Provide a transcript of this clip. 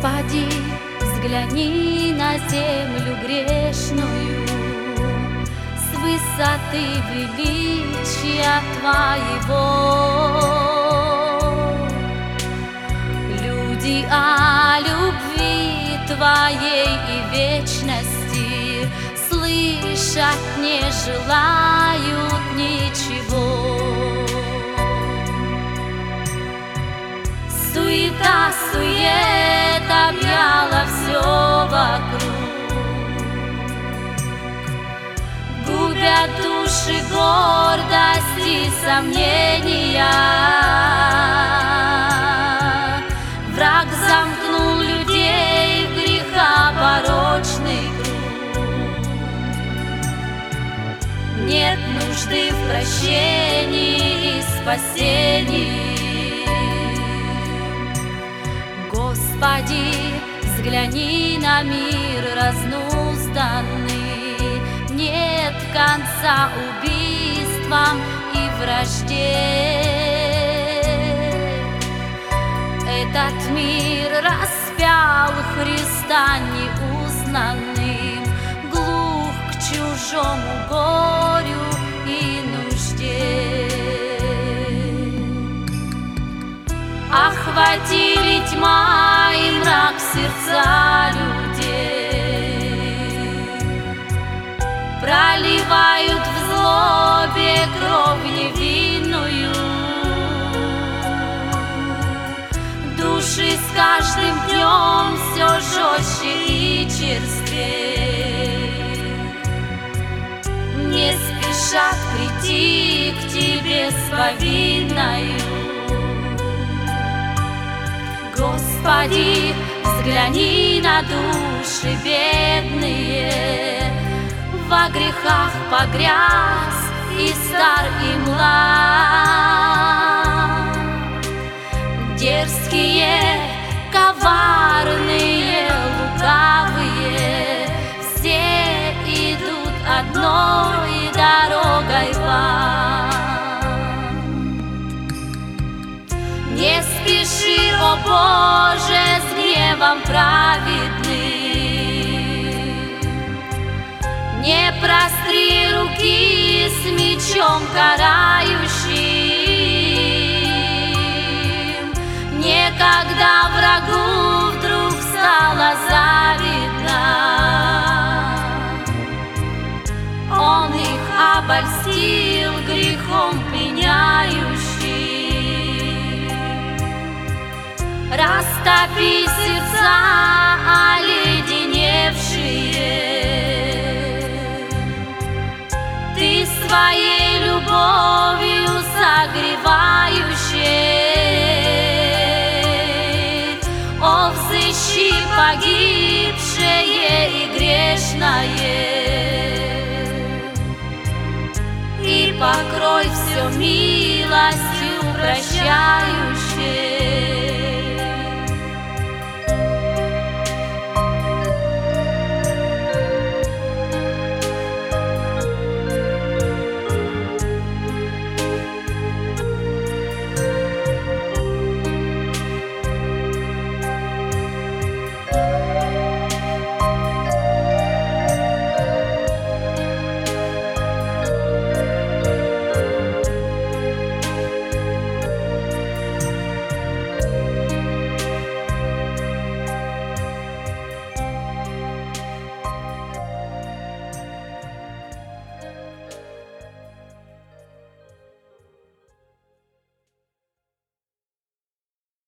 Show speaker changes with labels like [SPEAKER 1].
[SPEAKER 1] Господи, взгляни на землю грешную с высоты величия Твоего. Люди о любви Твоей и вечности слышать не желают ничего. Суета, сует объяла все вокруг, губят души гордость и сомнения. Враг замкнул людей в грехопорочный круг. Нет нужды в прощении и спасении. Господи, взгляни на мир разнузданный, нет конца убийствам и вражде. Этот мир распял Христа неузнанным, глух к чужому горю и нужде. Охватили тьма и мрак сердца людей, проливают в злобе кровь невинную. Души с каждым днем все жестче и черствей, не спешат прийти к Тебе с повинною. Господи, взгляни на души бедные, во грехах погряз и стар и млад. Дерзкие, коварные, лукавые, все идут одной дорогой в ад. Не спеши, о Боже, с гневом праведным, не простри руки с мечом карающим. Некогда врагу вдруг стало завидно, он их обольстил грехом пленяющим. Растопи сердца оледеневшие, Ты своей любовью согревающей. О, взыщи погибшее и грешное, и покрой все милостью прощающей.